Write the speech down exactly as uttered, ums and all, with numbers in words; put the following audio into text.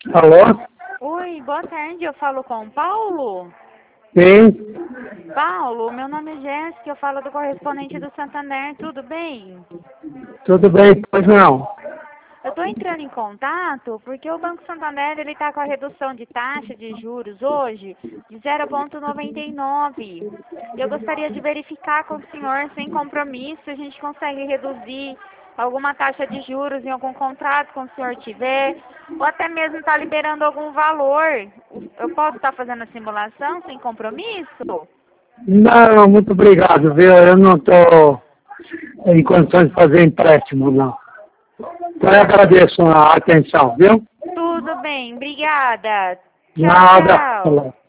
Alô? Oi, boa tarde, eu falo com o Paulo. Sim, Paulo, meu nome é Jéssica, eu falo do correspondente do Santander, tudo bem? tudo bem, pois não. Eu estou entrando em contato porque o Banco Santander ele está com a redução de taxa de juros hoje de zero vírgula noventa e nove. Eu gostaria de verificar com o senhor, sem compromisso, se a gente consegue reduzir alguma taxa de juros em algum contrato que o senhor tiver, ou até mesmo está liberando algum valor. Eu posso estar fazendo a simulação sem compromisso? Não, muito obrigado, viu? Eu não estou em condições de fazer empréstimo, não. Então eu agradeço a atenção, viu? Tudo bem, obrigada. Tchau, Nada. tchau.